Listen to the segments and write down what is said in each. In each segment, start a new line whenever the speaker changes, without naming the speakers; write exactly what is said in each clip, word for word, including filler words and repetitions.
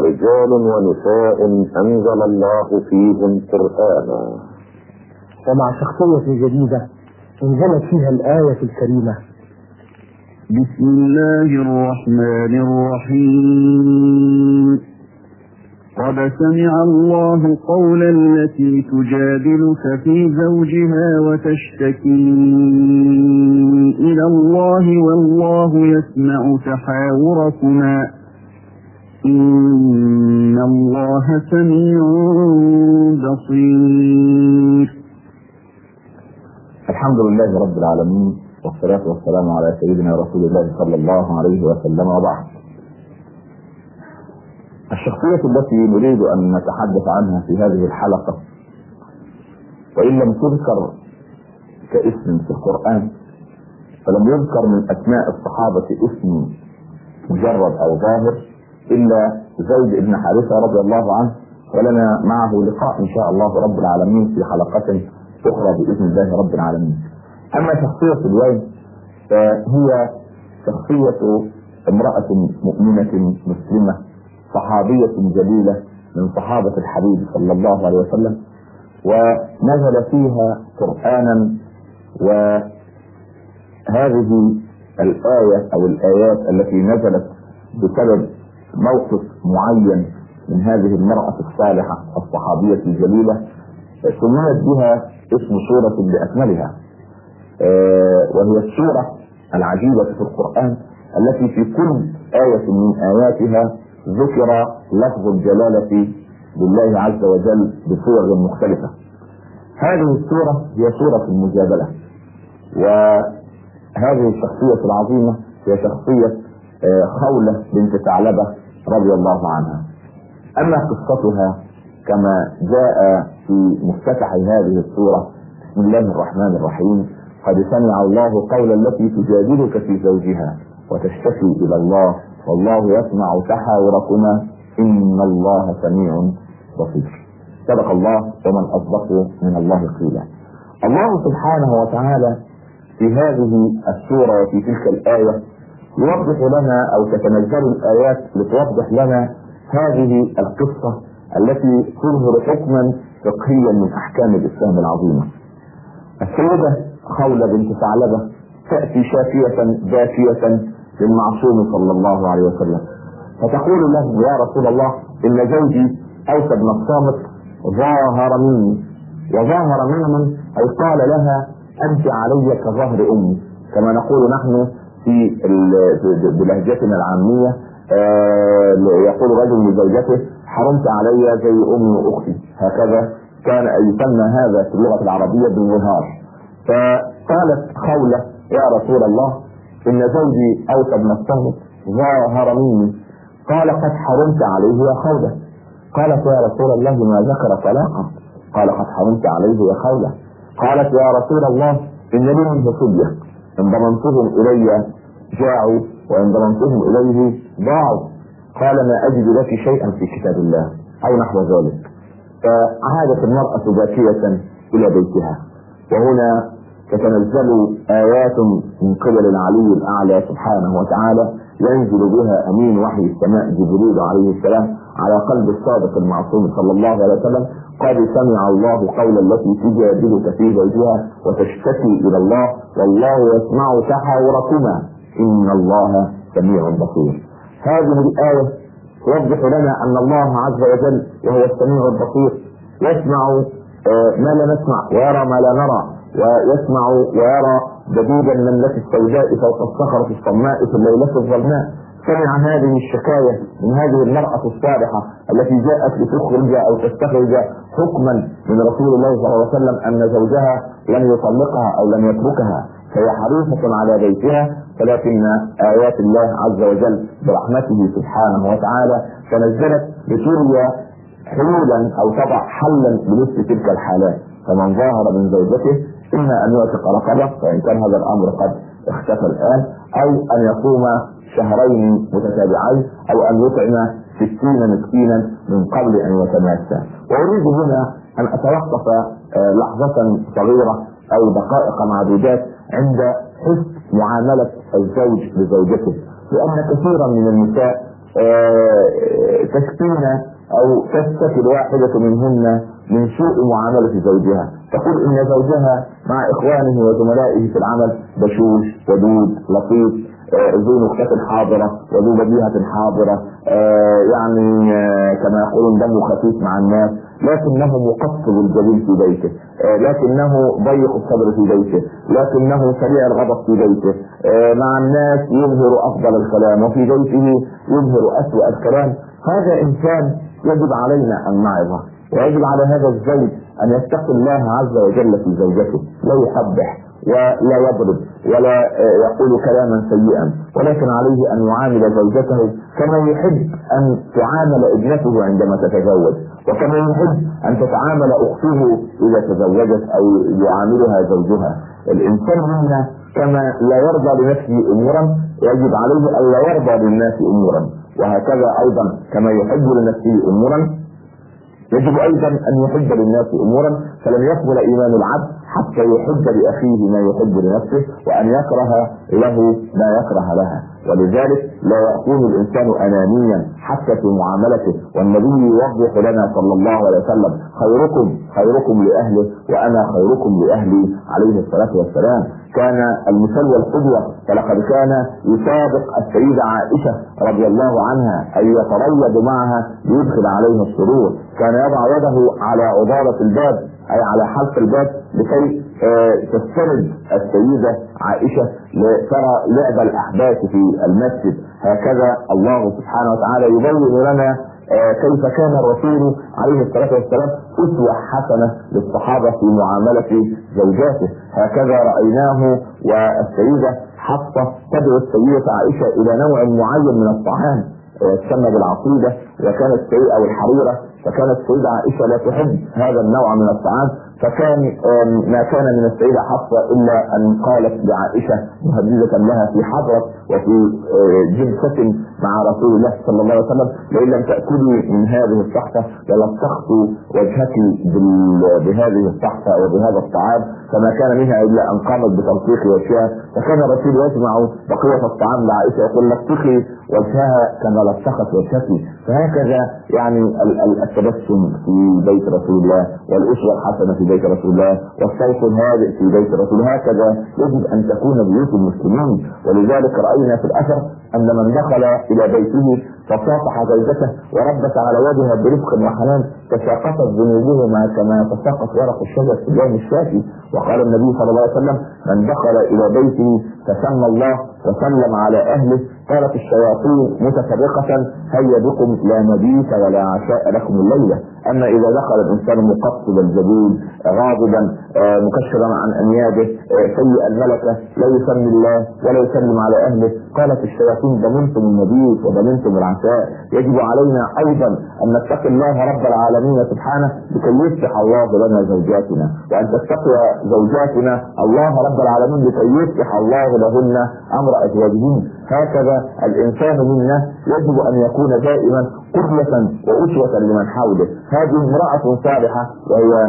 رجال ونساء أنزل الله فيهم قرآنا.
ومع شخصية جديدة انزلت فيها الآية الكريمة:
بسم الله الرحمن الرحيم. قد سمع الله قول التي تجادلك في زوجها وتشتكي إلى الله والله يسمع تحاوركما إن الله سميع بصير.
الحمد لله رب العالمين، والصلاة والسلام على سيدنا رسول الله صلى الله عليه وسلم، وبعد. الشخصية التي نريد أن نتحدث عنها في هذه الحلقة، وإن لم تذكر كاسم في القرآن فلم يذكر من أسماء الصحابة اسم مجرد أو ظاهر إلا زيد بن حارثة رضي الله عنه، ولنا معه لقاء إن شاء الله رب العالمين في حلقات أخرى بإذن الله رب العالمين. أما شخصية اليوم فهي شخصية امرأة مؤمنة مسلمة صحابية جليلة من صحابة الحبيب صلى الله عليه وسلم، ونزل فيها قرآنا. وهذه الآية أو الآيات التي نزلت بسبب موقف معين من هذه المرأة الصالحة الصحابية الجليلة سميت بها اسم سورة بأكملها، وهي السورة العجيبة في القرآن التي في كل آية من آياتها ذكر لفظ الجلالة لله عز وجل بصور مختلفة. هذه السورة هي سورة المجادلة، وهذه الشخصية العظيمة هي شخصية خولة بنت ثعلبة رضي الله عنها. أما قصتها كما جاء في مفتتح هذه السورة: بسم الله الرحمن الرحيم. قد سمع الله قول التي تجادلك في زوجها وتشتكي إلى الله والله يسمع تحاوركما إن الله سميع بصير. صدق الله، ومن أصدق من الله قيلا. الله سبحانه وتعالى في هذه السورة وفي تلك الآية يوضح لنا، أو تتنزل الآيات لتوضح لنا هذه القصة التي تظهر حكما فقهيا من أحكام الإسلام العظيمة. السيدة خولة بنت ثعلبة تأتي شافية دافية للمعصوم صلى الله عليه وسلم، فتقول له: يا رسول الله، إن زوجي أوس بن الصامت ظاهر مني. وظاهر مني أي قال لها: أنت علي كظهر أمي، كما نقول نحن في بلهجتنا العامية. يقول رجل لزوجته: حرمت علي زي أمي وأختي. هكذا كان يسمى هذا في اللغة العربية بالظهار. فقالت خولة: يا رسول الله، إن زوجي أوس بن الصامت ظاهر مني. قال: قد حرمت عليه يا خولة. قالت: يا رسول الله، ما ذكر طلاقا. قال: قد حرمت عليه يا خولة. قالت: يا رسول الله، إن لي منه صبية، إن ضمنتهم إلي جاعوا وإن ضمنتهم إليه ضاعوا. قال: ما أجد لك شيئا في كتاب الله أو نحو ذلك. فعادت المرأة باكية إلى بيتها، وهنا تتنزل آيات من قبل العلي الأعلى سبحانه وتعالى ينزل بها أمين وحي السماء جبريل عليه السلام على قلب الصادق المعصوم صلى الله عليه وسلم: قد سمع الله قول التي تجادلك في زوجها وتشتكي إلى الله والله يسمع تحاوركما إن الله سميع بصير. هذه الآية توضح لنا أن الله عز وجل وهو السميع البصير يسمع ما لا نسمع ويرى ما لا نرى، ويسمع ويرى دبيب النملة السوداء فوق الصخرة الصماء في الليلة الظلماء. سمع هذه الشكاية من هذه المرأة الصالحة التي جاءت لتخرج أو تستخرج حكما من رسول الله صلى الله عليه وسلم أن زوجها لم يطلقها أو لم يتركها، فهي حريصة على بيتها. ولكن آيات الله عز وجل برحمته سبحانه وتعالى تنزلت لتري حلولا أو تضع حلا لمثل تلك الحالات. فمن ظاهر من زوجته إما أن يعتق رقبة، فإن كان هذا الأمر قد اختفى الآن، أو أن يصوم شهرين متتابعين، أو أن يطعم ستين مسكينا من قبل أن يتماسى. وأريد هنا أن أتوقف لحظة صغيرة أو دقائق معدودات عند حسن معاملة الزوج لزوجته، لأن كثيرا من النساء تشتكينا أو تشتكي الواحدة منهن من سوء معاملة زوجها، تقول إن زوجها مع إخوانه وزملائه في العمل بشوش ودود لطيف، ذو نكتة حاضرة وذو بديهة حاضرة، آه يعني آه كما يقولون دمه خفيف مع الناس، لكنه مقصب الجليل في بيته، آه لكنه ضيق الصدر في بيته، لكنه سريع الغضب في بيته، آه مع الناس يظهر أفضل الكلام وفي بيته يظهر أسوأ الكلام. هذا إنسان يجب علينا أن نعظه، ويجب على هذا الزوج أن يتقي الله عز وجل في زوجته، لا يحبح ولا يضرب ولا يقول كلاما سيئا، ولكن عليه ان يعامل زوجته كما يحب ان تعامل ابنته عندما تتزوج، وكما يحب ان تتعامل اخته اذا تزوجت او يعاملها زوجها. الانسان منا كما لا يرضى لنفسه امورا يجب عليه ان لا يرضى للناس امورا، وهكذا ايضا كما يحب لنفسه امورا يجب ايضا ان يحب للناس امورا. فلم يقبل ايمان العبد حتى يحب لاخيه ما يحب لنفسه، وان يكره له ما يكره لها. ولذلك لا يكون الانسان انانيا حتى في معاملته، والنبي يوضح لنا صلى الله عليه وسلم خيركم خيركم لاهله وانا خيركم لاهلي عليه الصلاه والسلام. كان المثل والقدوه، فلقد كان يسابق السيده عائشه رضي الله عنها ان يتريض معها ليدخل عليها السرور، كان يضع يده على عضاله الباب اي على حلق الباب لكي آه تستند السيده عائشه لترى لعب الاحداث في المسجد. هكذا الله سبحانه وتعالى يبين لنا آه كيف كان الرسول عليه الصلاه والسلام اسوه حسنه للصحابه في معامله زوجاته. هكذا رايناه والسيده حفصه تدعو السيده عائشه الى نوع معين من الطعام يسمى بالعصيده، وكانت السيده او الحريره، فكانت السيده عائشه لا تحب هذا النوع من الطعام، فكان ما كان من السيده حفصه الا ان قالت لعائشه مهدده لها في حضره وفي جلسه مع رسول الله صلى الله عليه وسلم: لئن لم تاكلي من هذه الصحفه للصقت وجهك بهذه الصحفه وبهذا الطعام، فما كان منها الا ان قامت بتلطيخ وجهها. فكان الرسول يجمع بقيه الطعام لعائشه يقول: لطخي وجهها كما لطخت وجهك. فهكذا يعني التبسم في بيت رسول الله، والاسوه الحسنه في بيت رسول الله، والصوت الهادئ في بيت رسول الله، هكذا يجب ان تكون بيوت المسلمين. ولذلك راينا في الاثر ان من دخل الى بيته فصافح زوجته وربت على وجهها برفق وحنان تساقطت ذنوبهما كما يتساقط ورق الشجر في اليوم الشافي. وقال النبي صلى الله عليه وسلم: من دخل الى بيته فسمى الله وسلم على اهله قالت الشياطين متفرقه: هيا بكم لا مبيت ولا عشاء لكم الليله. اما اذا دخل الانسان مقصد الجبين غاضبا آه مكشرا عن انيابه آه سيء الملكه لا يسمي الله ولا يسلم على اهله قالت الشياطين ضمنتم المبيت وضمنتم العشاء. يجب علينا ايضا ان نتقي الله رب العالمين سبحانه لكي يفتح الله لنا زوجاتنا، وان تتقي زوجاتنا الله رب العالمين لكي يفتح الله لهن امر ازواجهن. هكذا الانسان منا يجب ان يكون دائما قدوة واسوة لمن حوله. هذه امرأة صالحة وهي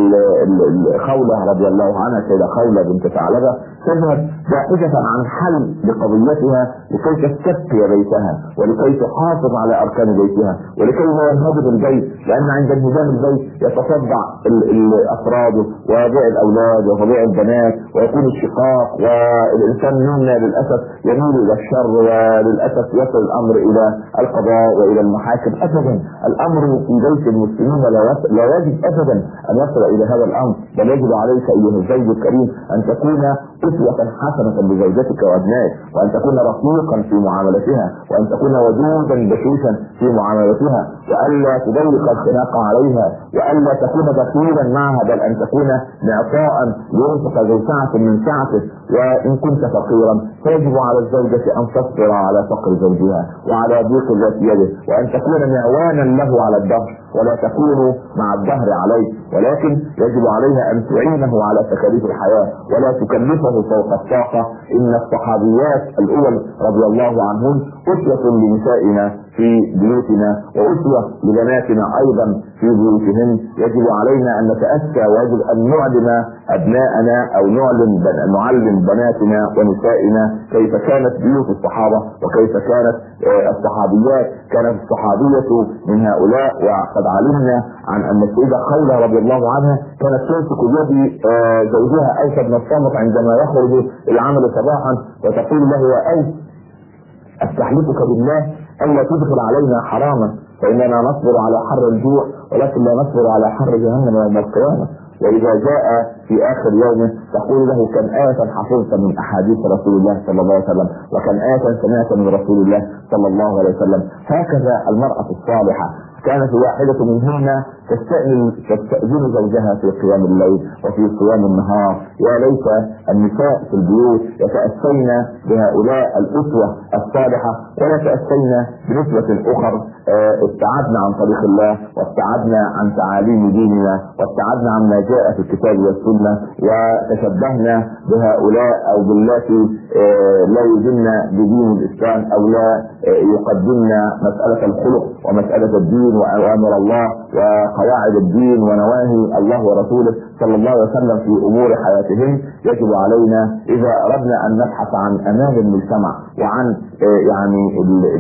خولة رضي الله عنها، سيدة خولة بنت ثعلبة، تذهب باحثة عن حل لقضيتها لكي تستبقي بيتها ولكي تحافظ على اركان بيتها ولكي لا ينهدم البيت، لان عند انهدام البيت يتصدع الافراد ويضيع الاولاد ويضيع البنات ويكون الشقاق، والانسان منا للاسف يميل الى الشر وللاسف يصل الامر الى القضاء والى المحاكم. ابدا الامر في بيت المسلمين لا يجب ابدا ان يصل الى هذا الامر، بل يجب عليك ايها الزوج الكريم ان تكون اسوة حسنة لزوجتك وابنائك، وان تكون رفيقا في معاملتها، وان تكون ودودا بشوشا في معاملتها، والا تضيق الخناق عليها، والا تكون بخيلا معها، بل ان تكون معطاء ينفق ذو سعة من سعته. وان كنت فقيرا فيجب على الزوجة ان تصبر على فقر زوجها وعلى ضيق ذات يده، وان تكون معوانا له على الدهر ولا تكون مع الدهر عليه، ولكن يجب عليها ان تعينه على تكاليف الحياة ولا تكلفه فوق الطاقة. ان الصحابيات الاول رضي الله عنهن أسوة لنسائنا في بيوتنا وأسوة لبناتنا أيضا في بيوتهن. يجب علينا أن نتأسى ويجب أن نعلم أبناءنا أو نعلم بن... نعلم بناتنا ونسائنا كيف كانت بيوت الصحابة وكيف كانت الصحابيات. كانت الصحابية من هؤلاء، وقد علمنا عن أن السيدة خولة رضي الله عنها كانت تمسك بيد زوجها أوس بن الصامت عندما يخرج العمل صباحا وتقول له: يا أوس، أستحلفك بالله ألا تدخل علينا حراما، فإننا نصبر على حر الجوع ولكن لا نصبر على حر جهنم يوم القيامة. وإذا جاء في آخر يوم تقول له: كم آية حفظت من أحاديث رسول الله صلى الله عليه وسلم، وكم آية سمعت من رسول الله صلى الله عليه وسلم. هكذا المرأة الصالحة كانت واحدة منهن تستأذن تستأذن زوجها في قيام الليل وفي قيام النهار. يا ليت النساء في البيوت يتأسين بهؤلاء الأسوة الصالحة ولا تأسين بنسبة أخرى ابتعدنا عن طريق الله وابتعدنا عن تعاليم ديننا وابتعدنا عما جاء في الكتاب والسنة وتشبهنا بهؤلاء أو بالتي لا يزن بدين الإسلام أو لا يقدمنا مسألة الخلق ومسألة الدين وأوامر الله وقواعد الدين ونواهي الله ورسوله صلى الله عليه وسلم في أمور حياتهم. يجب علينا إذا أردنا أن نبحث عن أمان المجتمع وعن يعني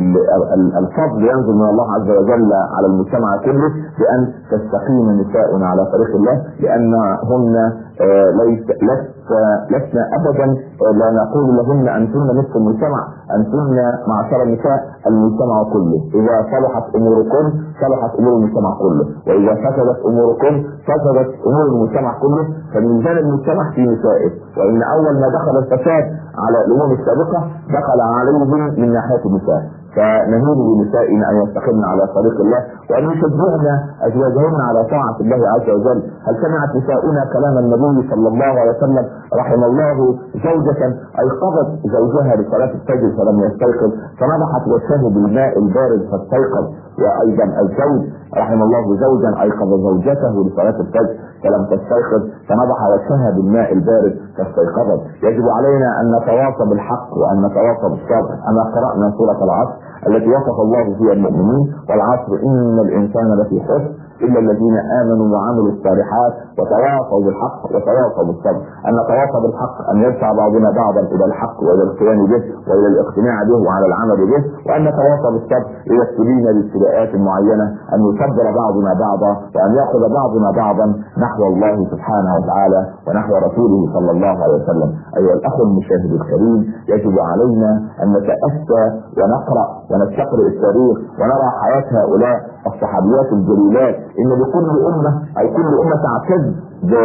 الفضل ينزل من الله عز وجل على المجتمع كله بأن تستقيم نساؤنا على طريق الله، لأنهن ليس لسنا أبدا لا نقول لهن أنتن نصف المجتمع، أنتن معشر النساء المجتمع كله. إذا صلحت أموركم صلحت أمور المجتمع كله، وإذا فسدت أموركم فسدت أمور المجتمع كله. فميزان المجتمع في نسائه، وإن أول ما دخل الفساد على الأمم السابقة دخل عليهم من ناحية النساء. فنهيب بنسائنا أن يستقمن على طريق الله وأن يشجعن أزواجهن على طاعة الله عز وجل. هل سمعت نساؤنا كلام النبي صلى الله عليه وسلم؟ رحم الله زوجة أيقظت زوجها لصلاة الفجر فلم يستيقظ فنضحت وجهه بالماء البارد فاستيقظ. وأيضا الزوج رحم الله زوجا أيقظ زوجته لصلاة الفجر فلم تستيقظ فنضح وجهها بالماء البارد فاستيقظت. يجب علينا أن نتواصى بالحق وأن نتواصى بالصبر. أنا قرأنا سورة العصر التي وصف الله فيها المؤمنين: والعصر إن الإنسان لفي خسر إلا الذين آمنوا وعملوا الصالحات وتواصوا بالحق وتواصوا بالصبر. أن نتواصى بالحق أن يدفع بعضنا بعضا إلى الحق وإلى القيام به وإلى الاقتناع به وعلى العمل به، وأن نتواصى بالصبر إذا ابتلينا بابتلاءات معينة أن يصبر بعضنا بعضا وأن يأخذ بعضنا بعضا نحو الله سبحانه وتعالى ونحو رسوله صلى الله عليه وسلم. أيها الأخ المشاهد الكريم، يجب علينا أن نتأسى ونقرأ ونستقرأ التاريخ ونرى حياة هؤلاء الصحابيات الجليلات. إن لكل أمة أو كل أمة تعتز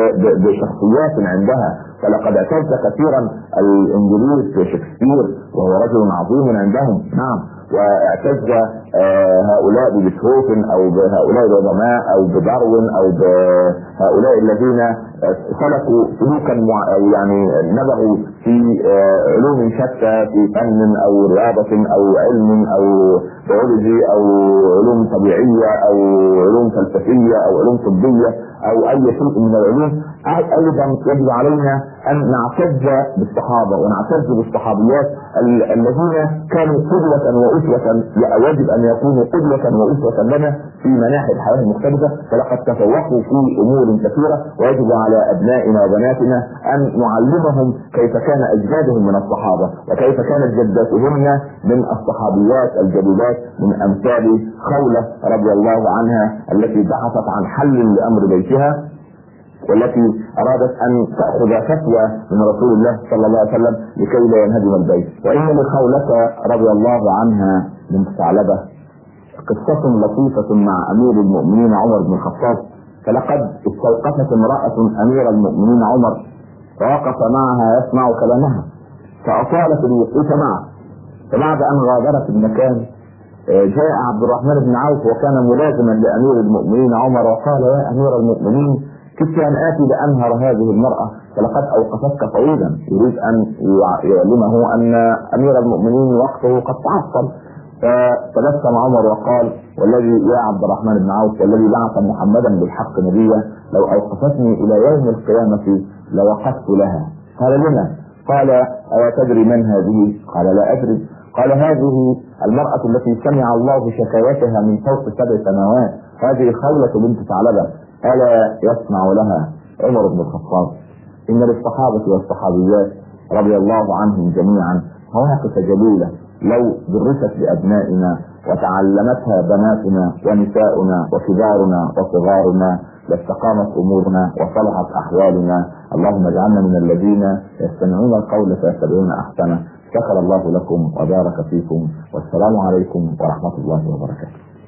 بشخصيات عندها، فلقد اعتز كثيرا الإنجليز بشكسبير وهو رجل عظيم عندهم، نعم، واعتز آه هؤلاء ببيتهوفن او بهؤلاء العلماء او بداروين او بهؤلاء الذين سلكوا سلوكا او يعني نبغوا في آه علوم شتى في فن او رياضة او علم او بيولوجي او علوم طبيعية او علوم فلسفية او علوم طبية او اي شيء من العلوم. ايضا يجب علينا ان نعتز بالصحابة ونعتز بالصحابيات الذين كانوا قدوة واسوة، ويجب ان يكونوا قدوة واسوة لنا في مناحي الحياة المختلفة، فلقد تفوقوا في امور كثيرة. ويجب على ابنائنا وبناتنا ان نعلمهم كيف كان اجدادهم من الصحابة وكيف كانت جداتهن من الصحابيات الجليلات، من امثال خولة رضي الله عنها التي بحثت عن حل لامر بيتها والتي ارادت ان تأخذ فتوى من رسول الله صلى الله عليه وسلم لكي لا ينهدم البيت. وان لخولة رضي الله عنها بنت ثعلبة قصة لطيفة مع امير المؤمنين عمر بن الخطاب. فلقد استوقفت امرأة امير المؤمنين عمر فوقف معها يسمع كلامها فاطالت الوقوف معه. فبعد ان غادرت المكان جاء عبد الرحمن بن عوف وكان ملازما لامير المؤمنين عمر وقال: يا امير المؤمنين، كنت ان اتي لانهر هذه المرأة فلقد اوقفتك طويلا. يريد ان يعلمه ان امير المؤمنين وقته قد تعطل. فتبسم عمر وقال: والذي يا عبد الرحمن بن عوف والذي بعث محمدا بالحق نبيا لو اوقفتني الى يوم القيامة لوقفت لها. قال: لما؟ قال: ألا تدري من هذه؟ قال: لا أدري. قال: هذه المرأة التي سمع الله شكايتها من فوق سبع سماوات، هذه خولة بنت ثعلبة، ألا يسمع لها عمر بن الخطاب؟ إن للصحابة والصحابيات رضي الله عنهم جميعا مواقف جليلة لو درست لأبنائنا وتعلمتها بناتنا ونساؤنا وكبارنا وصغارنا لاستقامت أمورنا وصلحت أحوالنا. اللهم اجعلنا من الذين يستمعون القول فيتبعون أحسنه. شكر الله لكم وبارك فيكم، والسلام عليكم ورحمة الله وبركاته.